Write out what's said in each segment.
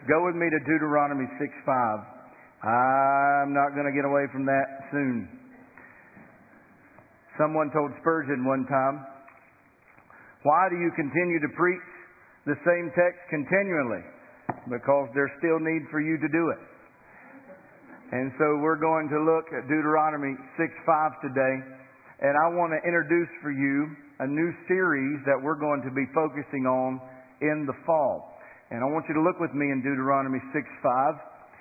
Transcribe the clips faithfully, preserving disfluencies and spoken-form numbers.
Go with me to Deuteronomy six five. I'm not going to get away from that soon. Someone told Spurgeon one time, "Why do you continue to preach the same text continually?" Because there's still need for you to do it. And so we're going to look at Deuteronomy six five today. And I want to introduce for you a new series that we're going to be focusing on in the fall. And I want you to look with me in Deuteronomy six five.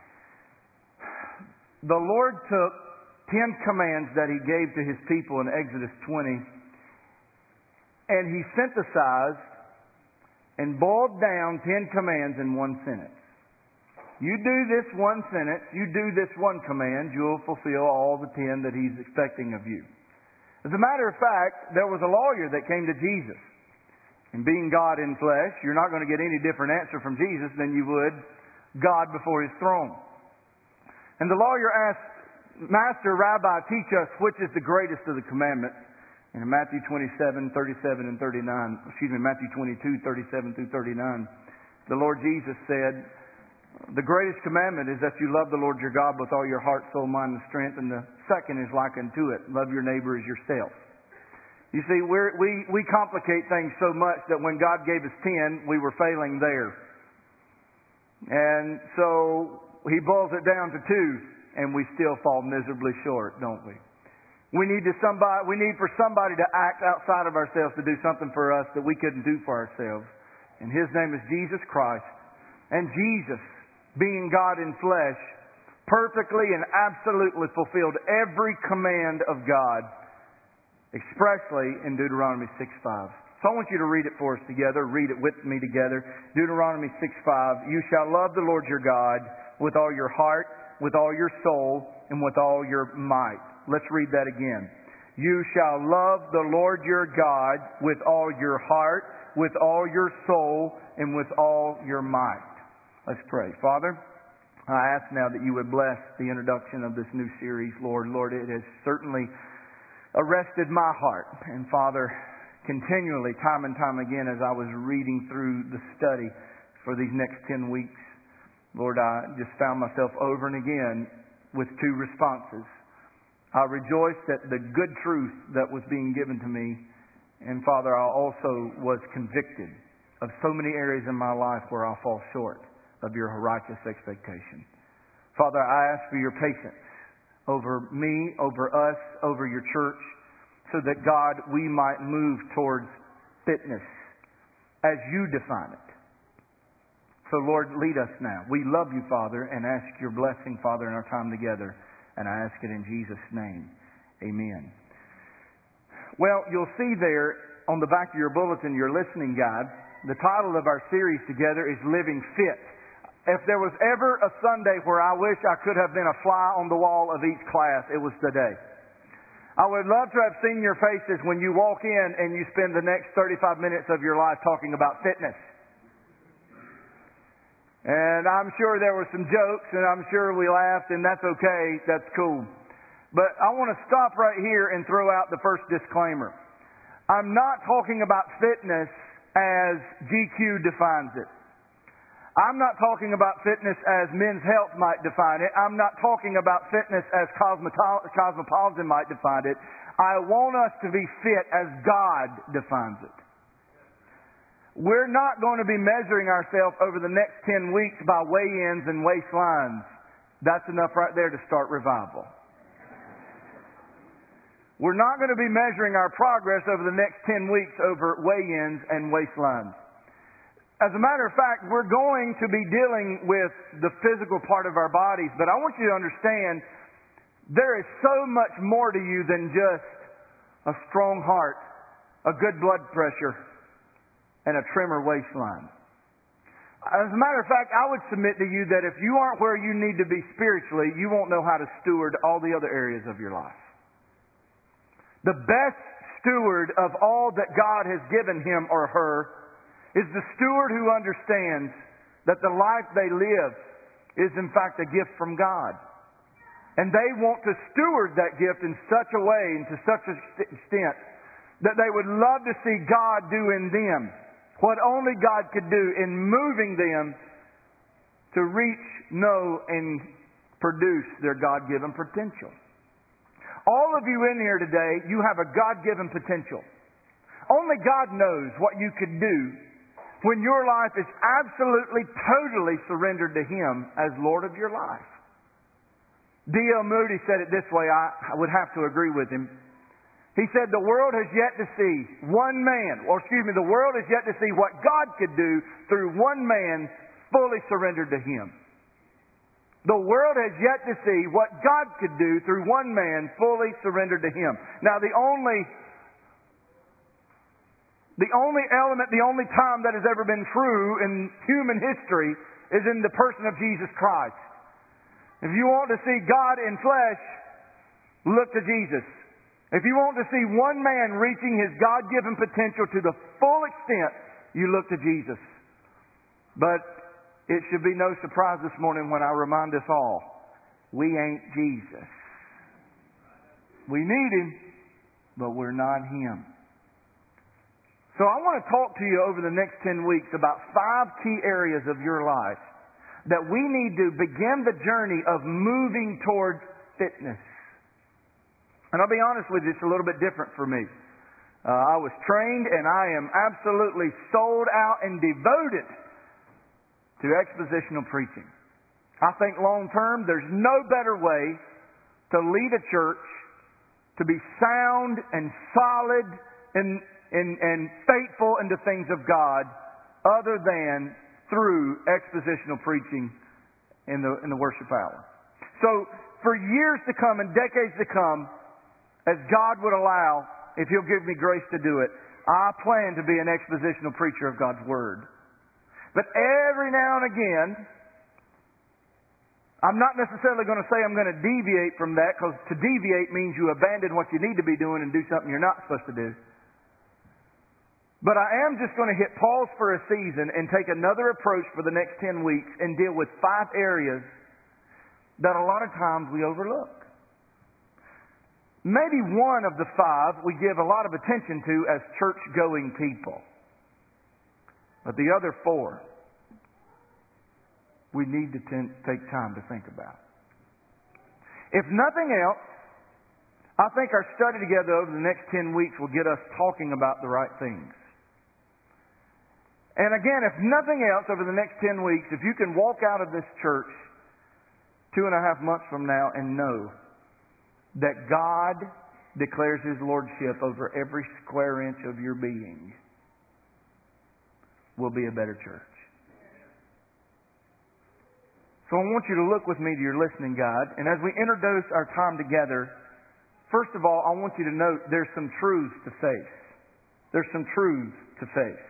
The Lord took ten commands that He gave to His people in Exodus twenty, and He synthesized and boiled down ten commands in one sentence. You do this one sentence, you do this one command, you'll fulfill all the ten that He's expecting of you. As a matter of fact, there was a lawyer that came to Jesus. And being God in flesh, you're not going to get any different answer from Jesus than you would God before His throne. And the lawyer asked, "Master, Rabbi, teach us which is the greatest of the commandments." And in Matthew twenty-seven, thirty-seven, and thirty-nine, excuse me, Matthew twenty-two, thirty-seven through thirty-nine, the Lord Jesus said, "The greatest commandment is that you love the Lord your God with all your heart, soul, mind, and strength. And the second is like unto it, love your neighbor as yourself." You see, we're, we, we complicate things so much that when God gave us ten, we were failing there. And so He boils it down to two, and we still fall miserably short, don't we? We need to somebody. We need for somebody to act outside of ourselves to do something for us that we couldn't do for ourselves. And His name is Jesus Christ. And Jesus, being God in flesh, perfectly and absolutely fulfilled every command of God, expressly in Deuteronomy six five. So I want you to read it for us together. Read it with me together. Deuteronomy six five. "You shall love the Lord your God with all your heart, with all your soul, and with all your might." Let's read that again. "You shall love the Lord your God with all your heart, with all your soul, and with all your might." Let's pray. Father, I ask now that you would bless the introduction of this new series, Lord. Lord, it has certainly arrested my heart. And Father, continually, time and time again, as I was reading through the study for these next ten weeks, Lord, I just found myself over and again with two responses. I rejoiced at the good truth that was being given to me. And Father, I also was convicted of so many areas in my life where I fall short of your righteous expectation. Father, I ask for your patience over me, over us, over your church, so that, God, we might move towards fitness as you define it. So, Lord, lead us now. We love you, Father, and ask your blessing, Father, in our time together. And I ask it in Jesus' name. Amen. Well, you'll see there on the back of your bulletin, your listening guide, the title of our series together is Living Fit. If there was ever a Sunday where I wish I could have been a fly on the wall of each class, it was today. I would love to have seen your faces when you walk in and you spend the next thirty-five minutes of your life talking about fitness. And I'm sure there were some jokes, and I'm sure we laughed, and that's okay. That's cool. But I want to stop right here and throw out the first disclaimer. I'm not talking about fitness as G Q defines it. I'm not talking about fitness as Men's Health might define it. I'm not talking about fitness as Cosmopolitan might define it. I want us to be fit as God defines it. We're not going to be measuring ourselves over the next ten weeks by weigh-ins and waistlines. That's enough right there to start revival. We're not going to be measuring our progress over the next ten weeks over weigh-ins and waistlines. As a matter of fact, we're going to be dealing with the physical part of our bodies, but I want you to understand there is so much more to you than just a strong heart, a good blood pressure, and a trimmer waistline. As a matter of fact, I would submit to you that if you aren't where you need to be spiritually, you won't know how to steward all the other areas of your life. The best steward of all that God has given him or her is the steward who understands that the life they live is in fact a gift from God. And they want to steward that gift in such a way and to such an extent that they would love to see God do in them what only God could do in moving them to reach, know, and produce their God-given potential. All of you in here today, you have a God-given potential. Only God knows what you could do when your life is absolutely, totally surrendered to Him as Lord of your life. D L Moody said it this way, I, I would have to agree with him. He said, the world has yet to see one man, or excuse me, the world has yet to see what God could do through one man fully surrendered to Him. The world has yet to see what God could do through one man fully surrendered to Him. Now the only, the only element, the only time that has ever been true in human history is in the person of Jesus Christ. If you want to see God in flesh, look to Jesus. If you want to see one man reaching his God-given potential to the full extent, you look to Jesus. But it should be no surprise this morning when I remind us all, we ain't Jesus. We need Him, but we're not Him. So I want to talk to you over the next ten weeks about five key areas of your life that we need to begin the journey of moving towards fitness. And I'll be honest with you, it's a little bit different for me. Uh, I was trained and I am absolutely sold out and devoted to expositional preaching. I think long term, there's no better way to lead a church to be sound and solid and, and, and faithful in the things of God other than through expositional preaching in the, in the worship hour. So for years to come and decades to come, as God would allow, if He'll give me grace to do it, I plan to be an expositional preacher of God's Word. But every now and again, I'm not necessarily going to say I'm going to deviate from that, because to deviate means you abandon what you need to be doing and do something you're not supposed to do. But I am just going to hit pause for a season and take another approach for the next ten weeks and deal with five areas that a lot of times we overlook. Maybe one of the five we give a lot of attention to as church-going people. But the other four, we need to t- take time to think about. If nothing else, I think our study together over the next ten weeks will get us talking about the right things. And again, if nothing else, over the next ten weeks, if you can walk out of this church two and a half months from now and know that God declares His Lordship over every square inch of your being, we'll be a better church. So I want you to look with me to your listening guide. And as we introduce our time together, first of all, I want you to note there's some truths to face. There's some truths to face.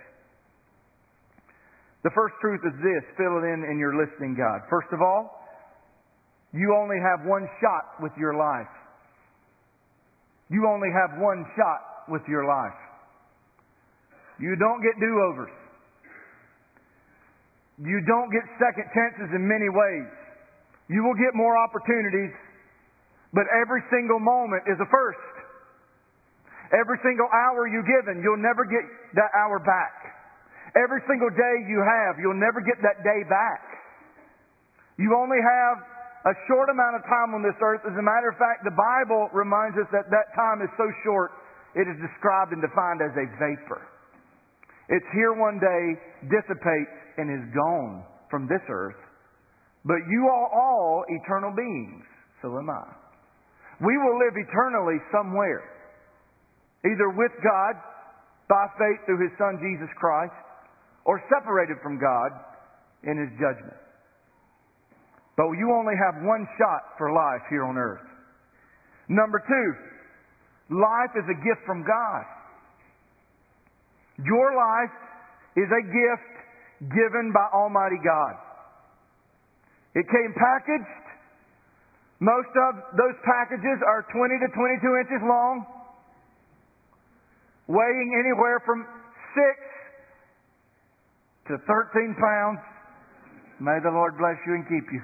The first truth is this, fill it in in your listening guide. First of all, you only have one shot with your life. You only have one shot with your life. You don't get do-overs. You don't get second chances in many ways. You will get more opportunities, but every single moment is a first. Every single hour you're given, you'll never get that hour back. Every single day you have, you'll never get that day back. You only have a short amount of time on this earth. As a matter of fact, the Bible reminds us that that time is so short, it is described and defined as a vapor. It's here one day, dissipates, and is gone from this earth. But you are all eternal beings. So am I. We will live eternally somewhere. Either with God, by faith through His Son Jesus Christ, or separated from God in His judgment. But you only have one shot for life here on earth. Number two, life is a gift from God. Your life is a gift given by Almighty God. It came packaged. Most of those packages are twenty to twenty-two inches long, weighing anywhere from six to thirteen pounds. May the Lord bless you and keep you.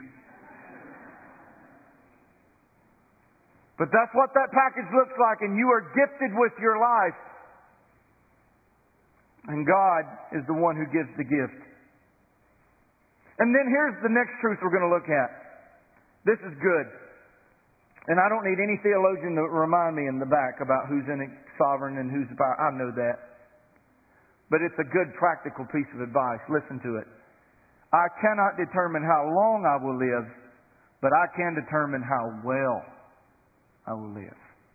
But that's what that package looks like, and you are gifted with your life. And God is the one who gives the gift. And then here's the next truth we're going to look at. This is good. And I don't need any theologian to remind me in the back about who's in it, sovereign and who's the power. I know that. But it's a good practical piece of advice. Listen to it. I cannot determine how long I will live, but I can determine how well I will live.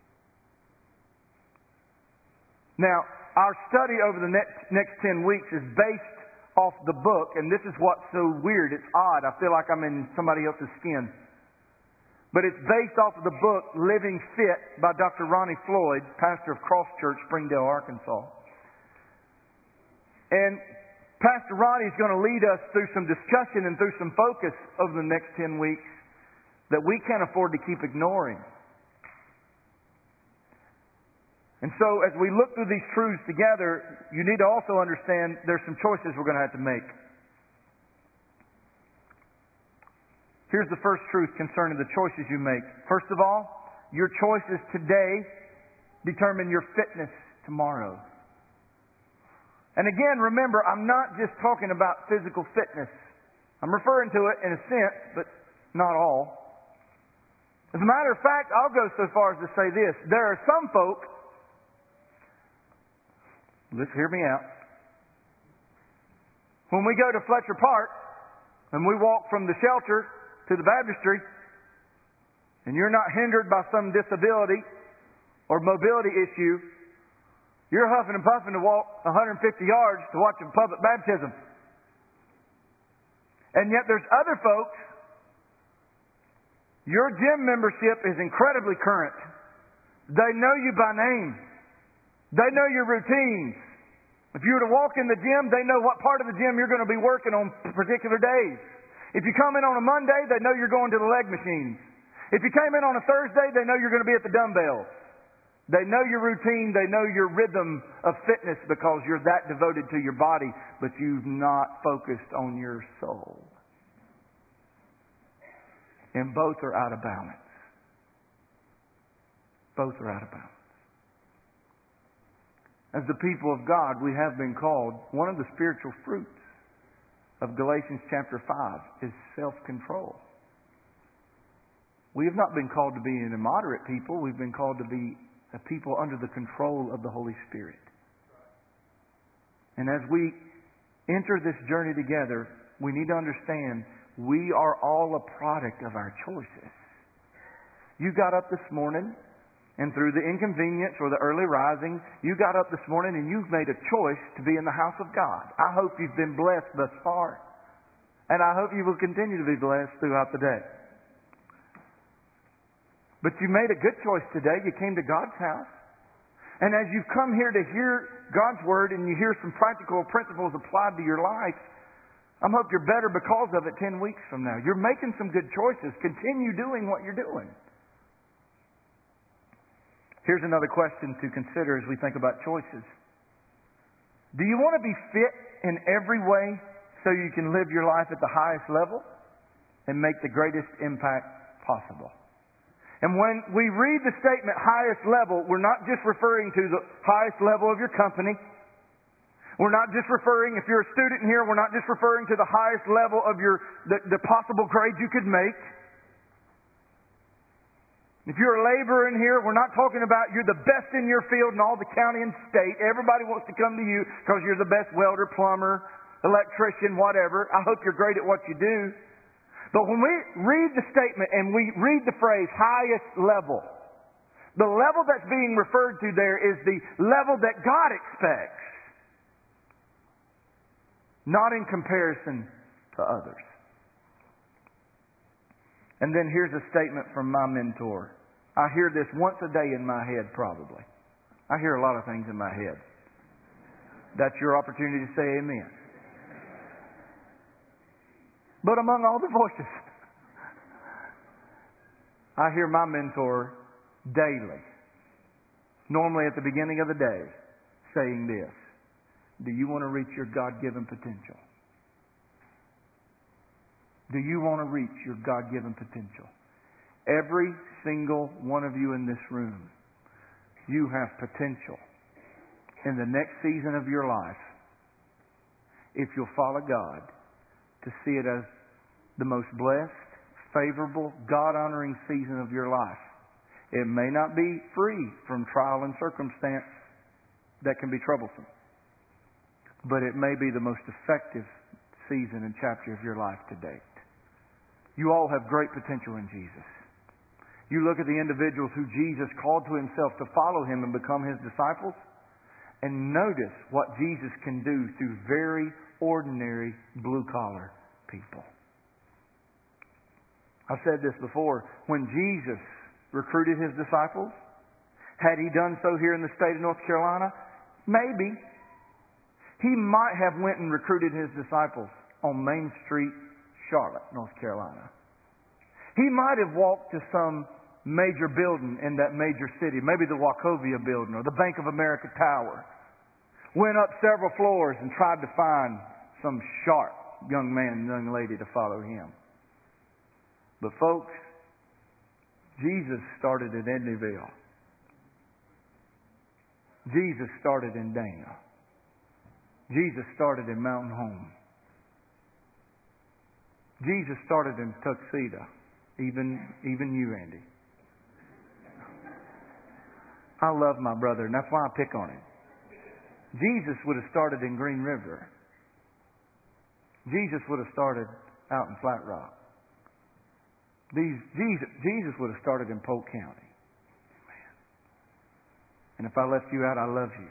Now, our study over the next, next ten weeks is based off the book, and this is what's so weird. It's odd. I feel like I'm in somebody else's skin. But it's based off of the book Living Fit by Doctor Ronnie Floyd, pastor of Cross Church, Springdale, Arkansas. And Pastor Ronnie is going to lead us through some discussion and through some focus over the next ten weeks that we can't afford to keep ignoring. And so as we look through these truths together, you need to also understand there's some choices we're going to have to make. Here's the first truth concerning the choices you make. First of all, your choices today determine your fitness tomorrow. And again, remember, I'm not just talking about physical fitness. I'm referring to it in a sense, but not all. As a matter of fact, I'll go so far as to say this. There are some folk, let's hear me out. When we go to Fletcher Park and we walk from the shelter to the baptistry, and you're not hindered by some disability or mobility issue, you're huffing and puffing to walk one hundred fifty yards to watch a public baptism. And yet there's other folks, your gym membership is incredibly current. They know you by name. They know your routines. If you were to walk in the gym, they know what part of the gym you're going to be working on particular days. If you come in on a Monday, they know you're going to the leg machines. If you came in on a Thursday, they know you're going to be at the dumbbells. They know your routine. They know your rhythm of fitness because you're that devoted to your body, but you've not focused on your soul. And both are out of balance. Both are out of balance. As the people of God, we have been called, one of the spiritual fruits of Galatians chapter five is self-control. We have not been called to be an immoderate people. We've been called to be a people under the control of the Holy Spirit. And as we enter this journey together, we need to understand we are all a product of our choices. You got up this morning, and through the inconvenience or the early rising, you got up this morning and you've made a choice to be in the house of God. I hope you've been blessed thus far. And I hope you will continue to be blessed throughout the day. But you made a good choice today. You came to God's house. And as you've come here to hear God's Word and you hear some practical principles applied to your life, I hope you're better because of it ten weeks from now. You're making some good choices. Continue doing what you're doing. Here's another question to consider as we think about choices. Do you want to be fit in every way so you can live your life at the highest level and make the greatest impact possible? And when we read the statement highest level, we're not just referring to the highest level of your company. We're not just referring, if you're a student here, we're not just referring to the highest level of your the, the possible grade you could make. If you're a laborer in here, we're not talking about you're the best in your field in all the county and state. Everybody wants to come to you because you're the best welder, plumber, electrician, whatever. I hope you're great at what you do. But when we read the statement and we read the phrase highest level, the level that's being referred to there is the level that God expects, not in comparison to others. And then here's a statement from my mentor. I hear this once a day in my head, probably. I hear a lot of things in my head. That's your opportunity to say amen. But among all the voices, I hear my mentor daily, normally at the beginning of the day, saying this: do you want to reach your God-given potential? Do you want to reach your God-given potential? Every single one of you in this room, you have potential in the next season of your life, if you'll follow God, to see it as the most blessed, favorable, God-honoring season of your life. It may not be free from trial and circumstance that can be troublesome, but it may be the most effective season and chapter of your life to date. You all have great potential in Jesus. You look at the individuals who Jesus called to Himself to follow Him and become His disciples, and notice what Jesus can do through very ordinary blue-collar people. I've said this before. When Jesus recruited His disciples, had He done so here in the state of North Carolina? Maybe. He might have went and recruited His disciples on Main Street, Charlotte, North Carolina. He might have walked to some major building in that major city, maybe the Wachovia building or the Bank of America Tower. Went up several floors and tried to find some sharp young man, young lady to follow Him. But folks, Jesus started in Edneyville. Jesus started in Dana. Jesus started in Mountain Home. Jesus started in Tuxedo. Even, even you, Andy. I love my brother, and that's why I pick on him. Jesus would have started in Green River. Jesus would have started out in Flat Rock. These, Jesus, Jesus would have started in Polk County. Man. And if I left you out, I love you.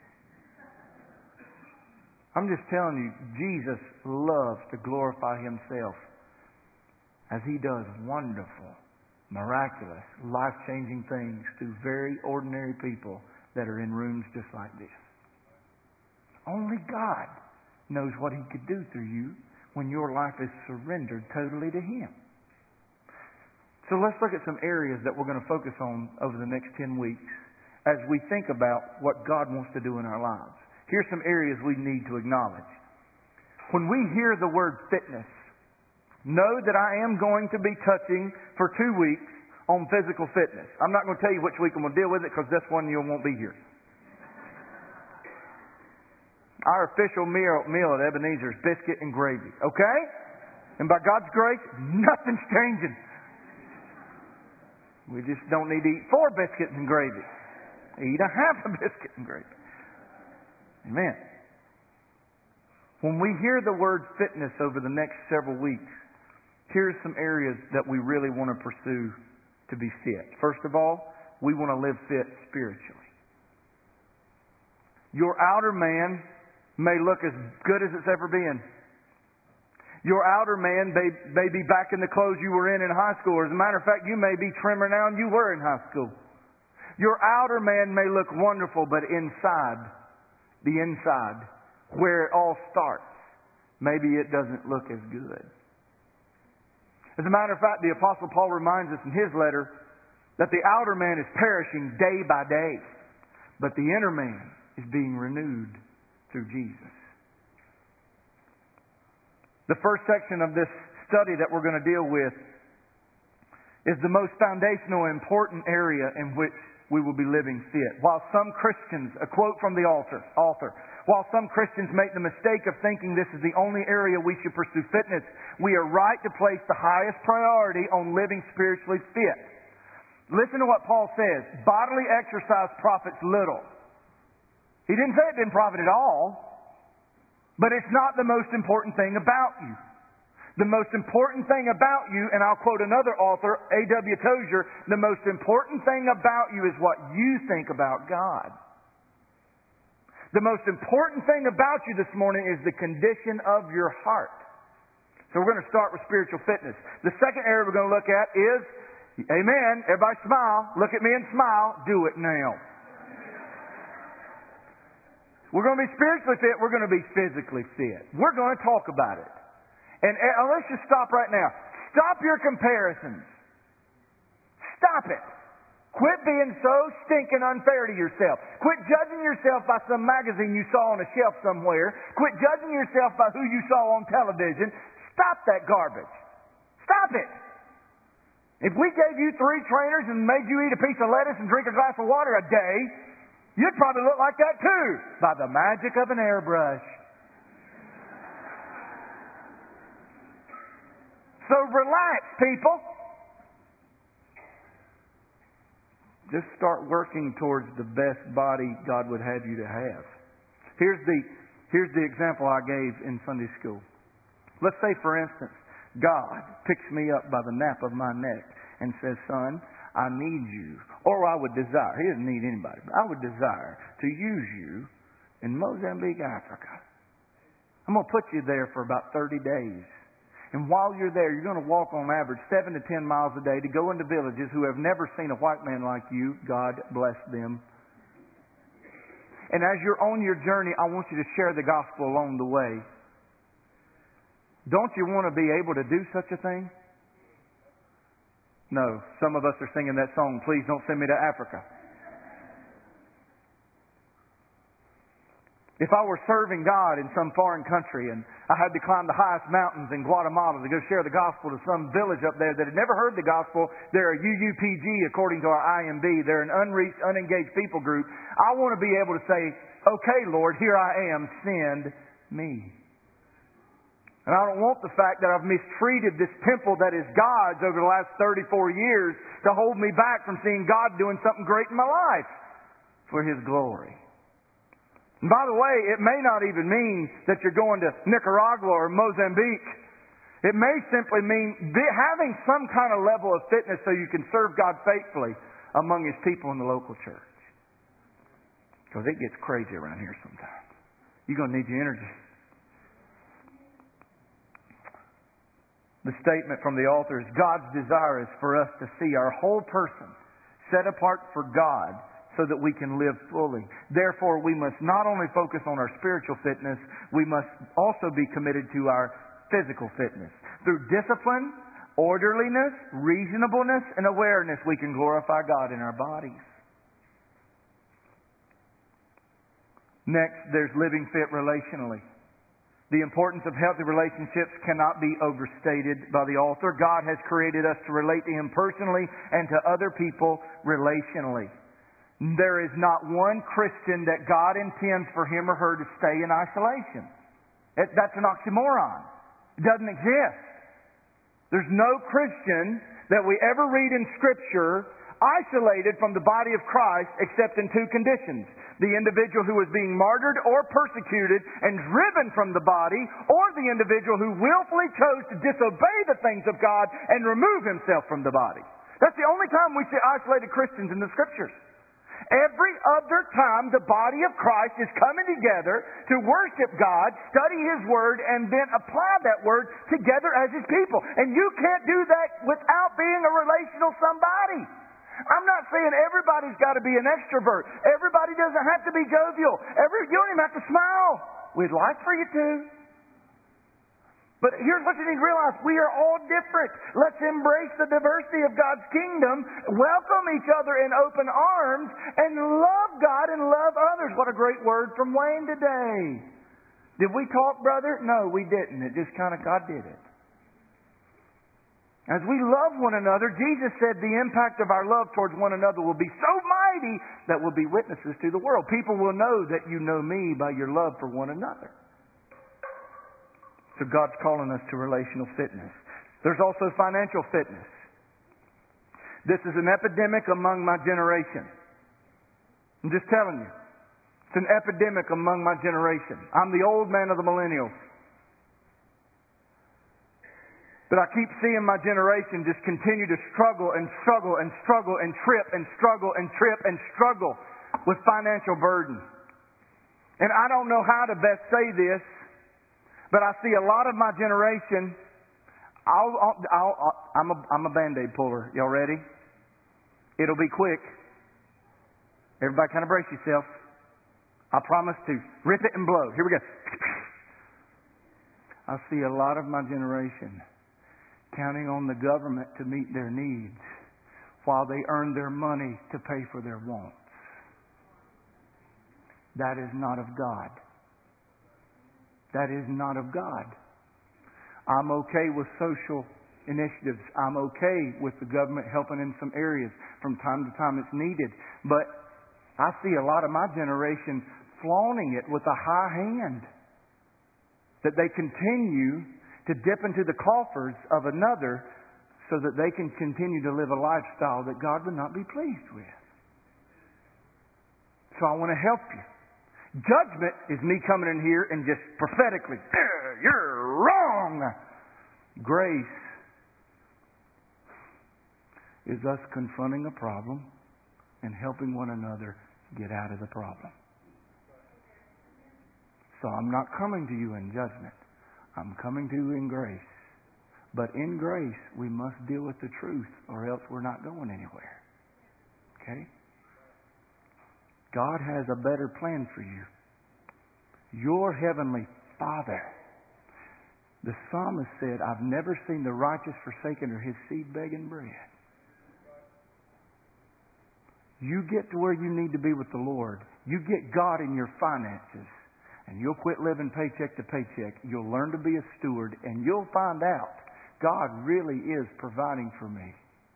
I'm just telling you, Jesus loves to glorify Himself as He does wonderful, miraculous, life-changing things through very ordinary people that are in rooms just like this. Only God knows what He could do through you when your life is surrendered totally to Him. So let's look at some areas that we're going to focus on over the next ten weeks as we think about what God wants to do in our lives. Here's some areas we need to acknowledge. When we hear the word fitness, know that I am going to be touching for two weeks on physical fitness. I'm not going to tell you which week I'm going to deal with it because this one you won't be here. Our official meal, meal at Ebenezer is biscuit and gravy. Okay? And by God's grace, nothing's changing. We just don't need to eat four biscuits and gravy. Eat a half a biscuit and gravy. Amen. When we hear the word fitness over the next several weeks, here's some areas that we really want to pursue to be fit. First of all, we want to live fit spiritually. Your outer man may look as good as it's ever been. Your outer man may, may be back in the clothes you were in in high school. As a matter of fact, you may be trimmer now than you were in high school. Your outer man may look wonderful, but inside, the inside, where it all starts, maybe it doesn't look as good. As a matter of fact, the Apostle Paul reminds us in his letter that the outer man is perishing day by day, but the inner man is being renewed through Jesus. The first section of this study that we're going to deal with is the most foundational and important area in which we will be living fit. While some Christians, a quote from the author, author, while some Christians make the mistake of thinking this is the only area we should pursue fitness, we are right to place the highest priority on living spiritually fit. Listen to what Paul says. Bodily exercise profits little. He didn't say it didn't profit at all, but it's not the most important thing about you. The most important thing about you, and I'll quote another author, A W Tozier, the most important thing about you is what you think about God. The most important thing about you this morning is the condition of your heart. So we're going to start with spiritual fitness. The second area we're going to look at is, amen, everybody smile, look at me and smile, do it now. We're going to be spiritually fit, we're going to be physically fit. We're going to talk about it. And uh, let's just stop right now. Stop your comparisons. Stop it. Quit being so stinking unfair to yourself. Quit judging yourself by some magazine you saw on a shelf somewhere. Quit judging yourself by who you saw on television. Stop that garbage. Stop it. If we gave you three trainers and made you eat a piece of lettuce and drink a glass of water a day, you'd probably look like that too, by the magic of an airbrush. So relax, people. Just start working towards the best body God would have you to have. Here's the, here's the example I gave in Sunday school. Let's say, for instance, God picks me up by the nape of my neck and says, son, I need you. Or I would desire. He doesn't need anybody. But I would desire to use you in Mozambique, Africa. I'm going to put you there for about thirty days. And while you're there, you're going to walk on average seven to ten miles a day to go into villages who have never seen a white man like you. God bless them. And as you're on your journey, I want you to share the gospel along the way. Don't you want to be able to do such a thing? No. Some of us are singing that song, Please Don't Send Me to Africa. If I were serving God in some foreign country and I had to climb the highest mountains in Guatemala to go share the gospel to some village up there that had never heard the gospel, they're a U U P G according to our I M B. They're an unreached, unengaged people group. I want to be able to say, okay, Lord, here I am, send me. And I don't want the fact that I've mistreated this temple that is God's over the last thirty-four years to hold me back from seeing God doing something great in my life for His glory. And by the way, it may not even mean that you're going to Nicaragua or Mozambique. It may simply mean having some kind of level of fitness so you can serve God faithfully among His people in the local church. Because it gets crazy around here sometimes. You're going to need your energy. The statement from the author is, God's desire is for us to see our whole person set apart for God so that we can live fully. Therefore, we must not only focus on our spiritual fitness, we must also be committed to our physical fitness. Through discipline, orderliness, reasonableness, and awareness, we can glorify God in our bodies. Next, there's living fit relationally. The importance of healthy relationships cannot be overstated by the author. God has created us to relate to Him personally and to other people relationally. There is not one Christian that God intends for him or her to stay in isolation. It, that's an oxymoron. It doesn't exist. There's no Christian that we ever read in Scripture isolated from the body of Christ except in two conditions. The individual who is being martyred or persecuted and driven from the body, or the individual who willfully chose to disobey the things of God and remove himself from the body. That's the only time we see isolated Christians in the Scriptures. Every other time the body of Christ is coming together to worship God, study His Word, and then apply that Word together as His people. And you can't do that without being a relational somebody. I'm not saying everybody's got to be an extrovert. Everybody doesn't have to be jovial. Every, you don't even have to smile. We'd like for you to. But here's what you need to realize. We are all different. Let's embrace the diversity of God's kingdom, welcome each other in open arms, and love God and love others. What a great word from Wayne today. Did we talk, brother? No, we didn't. It just kind of, God did it. As we love one another, Jesus said the impact of our love towards one another will be so mighty that we'll be witnesses to the world. People will know that you know me by your love for one another. So God's calling us to relational fitness. There's also financial fitness. This is an epidemic among my generation. I'm just telling you. It's an epidemic among my generation. I'm the old man of the millennials. But I keep seeing my generation just continue to struggle and struggle and struggle and trip and struggle and trip and struggle with financial burden. And I don't know how to best say this, but I see a lot of my generation. I'll, I'll, I'll, I'm a, I'm a Band-Aid puller. Y'all ready? It'll be quick. Everybody kind of brace yourself. I promise to rip it and blow. Here we go. I see a lot of my generation counting on the government to meet their needs while they earn their money to pay for their wants. That is not of God. That is not of God. I'm okay with social initiatives. I'm okay with the government helping in some areas. From time to time it's needed. But I see a lot of my generation flaunting it with a high hand. That they continue to dip into the coffers of another so that they can continue to live a lifestyle that God would not be pleased with. So I want to help you. Judgment is me coming in here and just prophetically, you're wrong. Grace is us confronting a problem and helping one another get out of the problem. So I'm not coming to you in judgment. I'm coming to you in grace. But in grace, we must deal with the truth or else we're not going anywhere. Okay? God has a better plan for you. Your heavenly Father. The psalmist said, I've never seen the righteous forsaken or his seed begging bread. You get to where you need to be with the Lord. You get God in your finances. And you'll quit living paycheck to paycheck. You'll learn to be a steward. And you'll find out God really is providing for me.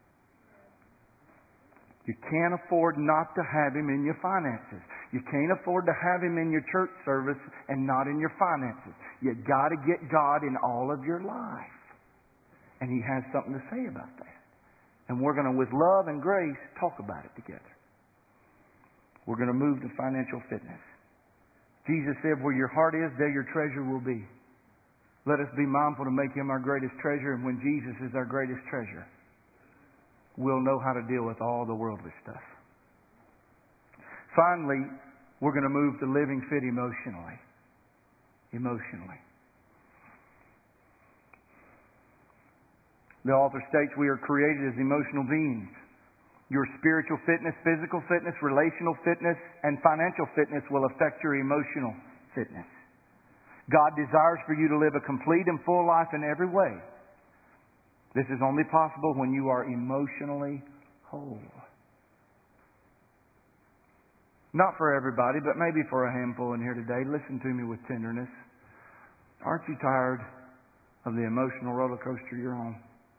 You can't afford not to have Him in your finances. You can't afford to have Him in your church service and not in your finances. You got to get God in all of your life. And He has something to say about that. And we're going to, with love and grace, talk about it together. We're going to move to financial fitness. Jesus said, where your heart is, there your treasure will be. Let us be mindful to make Him our greatest treasure. And when Jesus is our greatest treasure, we'll know how to deal with all the worldly stuff. Finally, we're going to move to living fit emotionally. Emotionally. The author states we are created as emotional beings. Your spiritual fitness, physical fitness, relational fitness, and financial fitness will affect your emotional fitness. God desires for you to live a complete and full life in every way. This is only possible when you are emotionally whole. Not for everybody, but maybe for a handful in here today. Listen to me with tenderness. Aren't you tired of the emotional roller coaster you're on?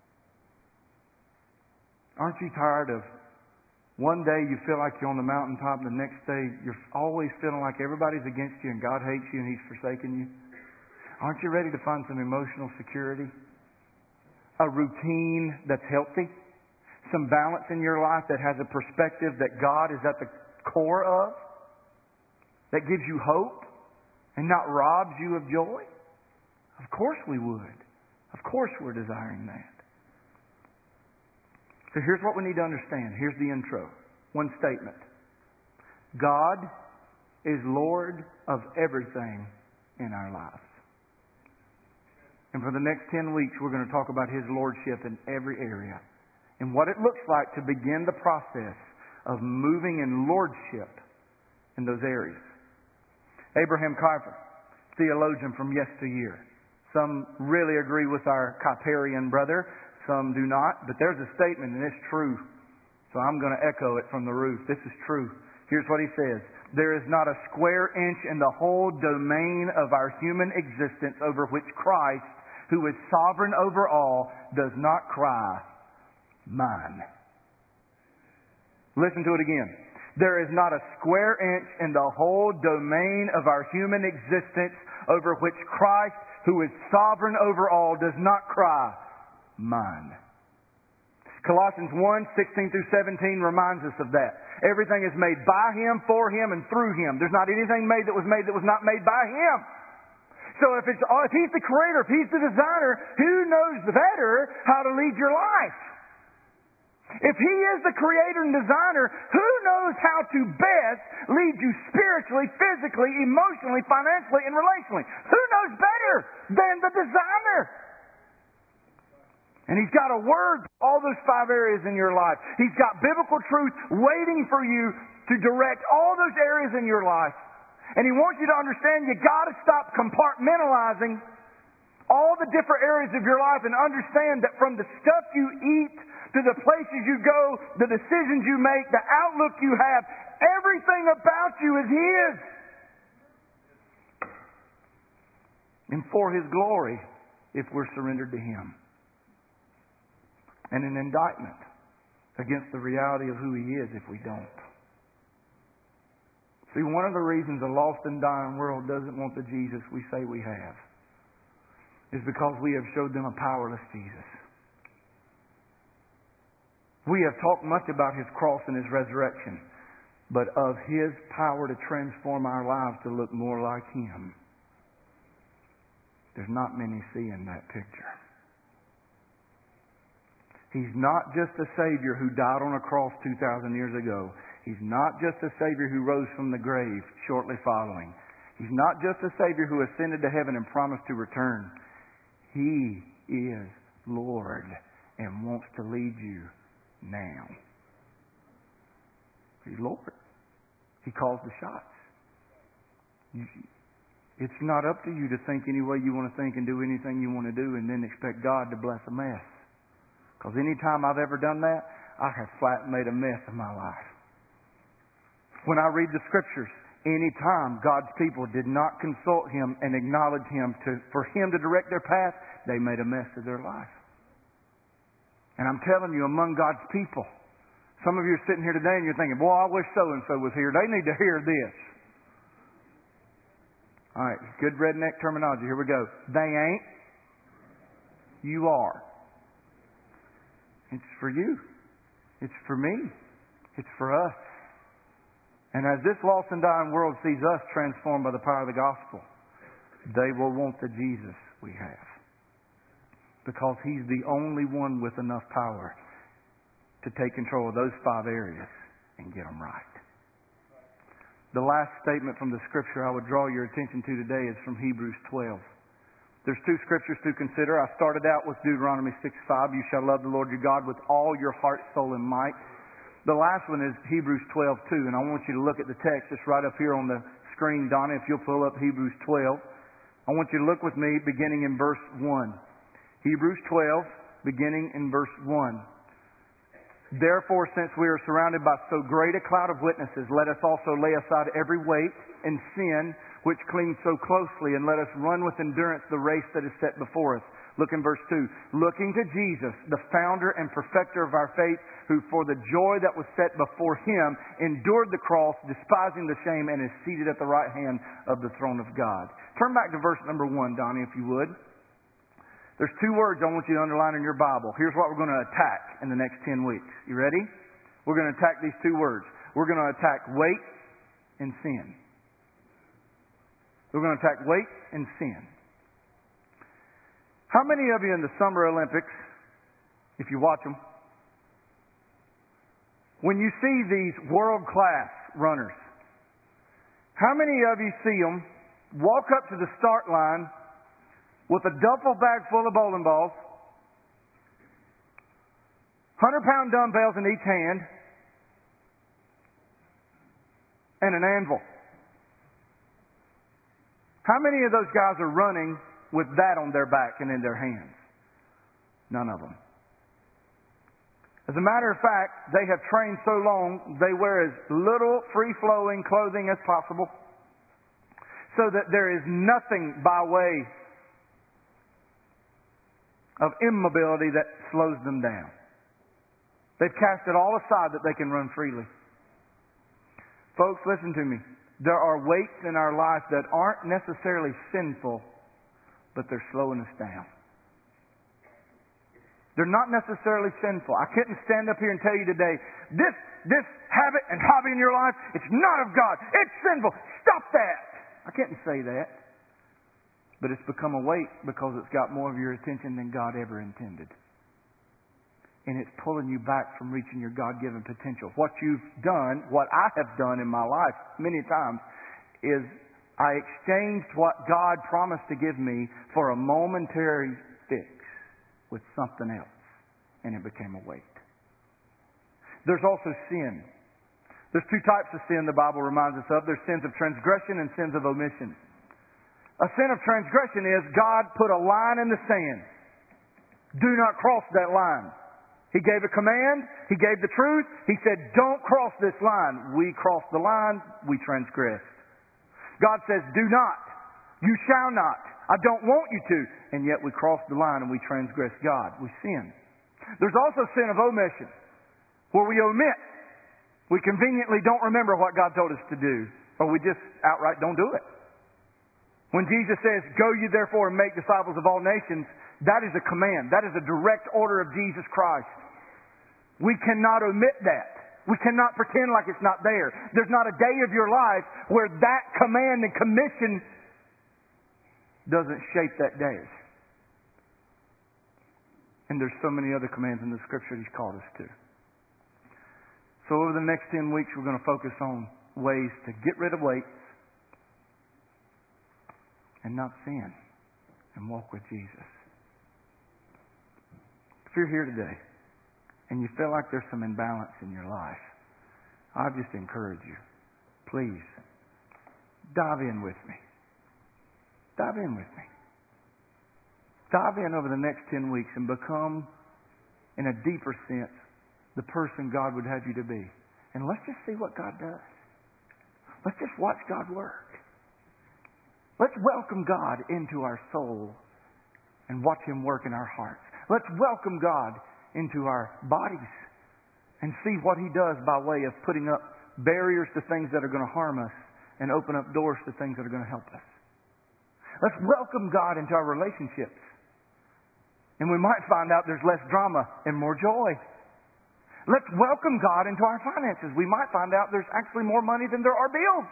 Aren't you tired of one day you feel like you're on the mountaintop, and the next day you're always feeling like everybody's against you and God hates you and He's forsaken you? Aren't you ready to find some emotional security? A routine that's healthy? Some balance in your life that has a perspective that God is at the core of? That gives you hope and not robs you of joy? Of course we would. Of course we're desiring that. So here's what we need to understand. Here's the intro. One statement. God is Lord of everything in our lives. And for the next ten weeks, we're going to talk about His Lordship in every area. And what it looks like to begin the process of moving in Lordship in those areas. Abraham Kuyper, theologian from yesteryear. Some really agree with our Kuyperian brother. Some do not. But there's a statement, and it's true. So I'm going to echo it from the roof. This is true. Here's what he says. There is not a square inch in the whole domain of our human existence over which Christ, who is sovereign over all, does not cry, mine. Listen to it again. There is not a square inch in the whole domain of our human existence over which Christ, who is sovereign over all, does not cry, mine. Colossians one, sixteen through seventeen reminds us of that. Everything is made by Him, for Him, and through Him. There's not anything made that was made that was not made by Him. So if it's if He's the creator, if He's the designer, who knows better how to lead your life? If He is the creator and designer, who knows how to best lead you spiritually, physically, emotionally, financially, and relationally? Who knows better than the designer? And He's got a word for all those five areas in your life. He's got biblical truth waiting for you to direct all those areas in your life. And He wants you to understand you got to stop compartmentalizing all the different areas of your life and understand that from the stuff you eat to the places you go, the decisions you make, the outlook you have, everything about you is His. And for His glory, if we're surrendered to Him. And an indictment against the reality of who He is if we don't. See, one of the reasons a lost and dying world doesn't want the Jesus we say we have is because we have showed them a powerless Jesus. We have talked much about His cross and His resurrection, but of His power to transform our lives to look more like Him, there's not many seeing that picture. He's not just a Savior who died on a cross two thousand years ago. He's not just a Savior who rose from the grave shortly following. He's not just a Savior who ascended to heaven and promised to return. He is Lord and wants to lead you now. He's Lord. He calls the shots. You, it's not up to you to think any way you want to think and do anything you want to do and then expect God to bless a mess. Because any time I've ever done that, I have flat made a mess of my life. When I read the Scriptures, any time God's people did not consult Him and acknowledge Him to, for Him to direct their path, they made a mess of their life. And I'm telling you, among God's people, some of you are sitting here today and you're thinking, boy, I wish so-and-so was here. They need to hear this. All right, good redneck terminology. Here we go. They ain't. You are. It's for you. It's for me. It's for us. And as this lost and dying world sees us transformed by the power of the gospel, they will want the Jesus we have. Because He's the only one with enough power to take control of those five areas and get them right. The last statement from the Scripture I would draw your attention to today is from Hebrews twelve. There's two Scriptures to consider. I started out with Deuteronomy six five. You shall love the Lord your God with all your heart, soul, and might. The last one is Hebrews twelve two, and I want you to look at the text. It's right up here on the screen, Donna, if you'll pull up Hebrews twelve. I want you to look with me beginning in verse one. Hebrews twelve, beginning in verse one. Therefore, since we are surrounded by so great a cloud of witnesses, let us also lay aside every weight and sin which clings so closely, and let us run with endurance the race that is set before us. Look in verse two. Looking to Jesus, the founder and perfecter of our faith, who for the joy that was set before Him endured the cross, despising the shame, and is seated at the right hand of the throne of God. Turn back to verse number one, Donnie, if you would. There's two words I want you to underline in your Bible. Here's what we're going to attack in the next ten weeks. You ready? We're going to attack these two words. We're going to attack weight and sin. We're going to attack weight and sin. How many of you in the Summer Olympics, if you watch them, when you see these world-class runners, how many of you see them walk up to the start line with a duffel bag full of bowling balls, one hundred pound dumbbells in each hand, and an anvil? How many of those guys are running with that on their back and in their hands? None of them. As a matter of fact, they have trained so long, they wear as little free-flowing clothing as possible, so that there is nothing by way of immobility that slows them down. They've cast it all aside that they can run freely. Folks, listen to me. There are weights in our life that aren't necessarily sinful, but they're slowing us down. They're not necessarily sinful. I couldn't stand up here and tell you today, this, this habit and hobby in your life, it's not of God. It's sinful. Stop that. I couldn't say that. But it's become a weight because it's got more of your attention than God ever intended. And it's pulling you back from reaching your God-given potential. What you've done, what I have done in my life many times, is I exchanged what God promised to give me for a momentary fix with something else. And it became a weight. There's also sin. There's two types of sin the Bible reminds us of. There's sins of transgression and sins of omission. A sin of transgression is God put a line in the sand. Do not cross that line. He gave a command. He gave the truth. He said, don't cross this line. We crossed the line. We transgressed. God says, do not. You shall not. I don't want you to. And yet we crossed the line and we transgressed God. We sin. There's also sin of omission, where we omit. We conveniently don't remember what God told us to do. Or we just outright don't do it. When Jesus says, "Go ye therefore and make disciples of all nations," that is a command. That is a direct order of Jesus Christ. We cannot omit that. We cannot pretend like it's not there. There's not a day of your life where that command and commission doesn't shape that day. And there's so many other commands in the Scripture He's called us to. So over the next ten weeks, we're going to focus on ways to get rid of weights and not sin and walk with Jesus. If you're here today and you feel like there's some imbalance in your life, I just encourage you, please, dive in with me. Dive in with me. Dive in over the next ten weeks and become, in a deeper sense, the person God would have you to be. And let's just see what God does. Let's just watch God work. Let's welcome God into our soul and watch Him work in our hearts. Let's welcome God into our bodies and see what He does by way of putting up barriers to things that are going to harm us and open up doors to things that are going to help us. Let's welcome God into our relationships. And we might find out there's less drama and more joy. Let's welcome God into our finances. We might find out there's actually more money than there are bills.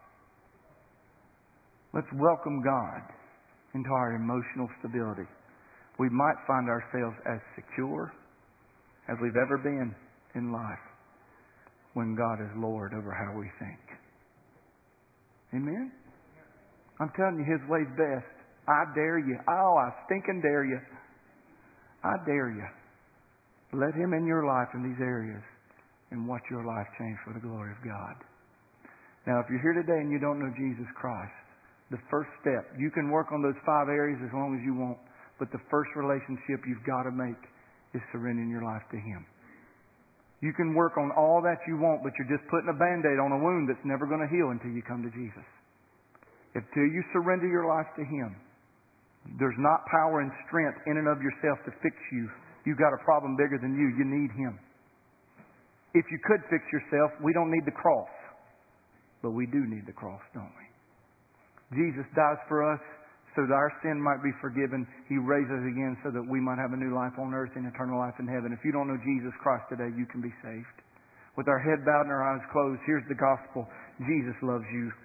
Let's welcome God into our emotional stability. We might find ourselves as secure as we've ever been in life when God is Lord over how we think. Amen? I'm telling you, His way's best. I dare you. Oh, I stinking dare you. I dare you. Let Him in your life in these areas and watch your life change for the glory of God. Now, if you're here today and you don't know Jesus Christ, the first step, you can work on those five areas as long as you want, but the first relationship you've got to make is surrendering your life to Him. You can work on all that you want, but you're just putting a Band-Aid on a wound that's never going to heal until you come to Jesus. Until you surrender your life to Him, there's not power and strength in and of yourself to fix you. You've got a problem bigger than you. You need Him. If you could fix yourself, we don't need the cross. But we do need the cross, don't we? Jesus dies for us so that our sin might be forgiven. He raises again so that we might have a new life on earth and eternal life in heaven. If you don't know Jesus Christ today, you can be saved. With our head bowed and our eyes closed, here's the gospel. Jesus loves you.